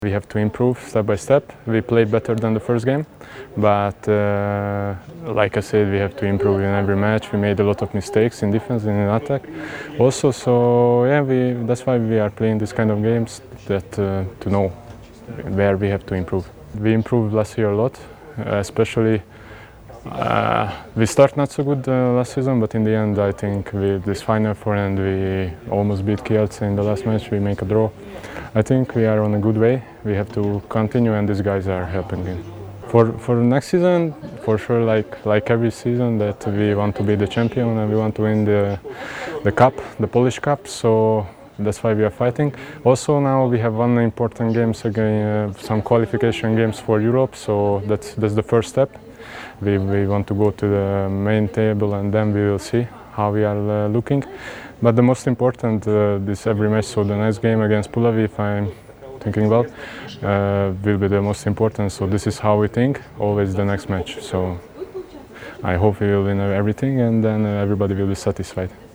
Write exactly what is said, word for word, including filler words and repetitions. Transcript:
We have to improve step by step. We played better than the first game, but uh, like I said, we have to improve in every match. We made a lot of mistakes in defense and in attack also, so yeah, we, that's why we are playing this kind of games, that uh, to know where we have to improve. We improved last year a lot, uh, especially uh, we start not so good uh, last season, but in the end I think with this Final Four and we almost beat Kielce in the last match, we make a draw. I think we are on a good way. We have to continue, and these guys are helping in. For for next season, for sure, like like every season, that we want to be the champion and we want to win the the cup, the Polish Cup. So that's why we are fighting. Also now we have one important games again, uh, some qualification games for Europe. So that's that's the first step. We we want to go to the main table, and then we will see how we are uh, looking. But the most important, uh, this every match, so the next game against Puławy, if I'm thinking well, uh, will be the most important. So this is how we think, always the next match. So I hope we will win everything, and then uh, everybody will be satisfied.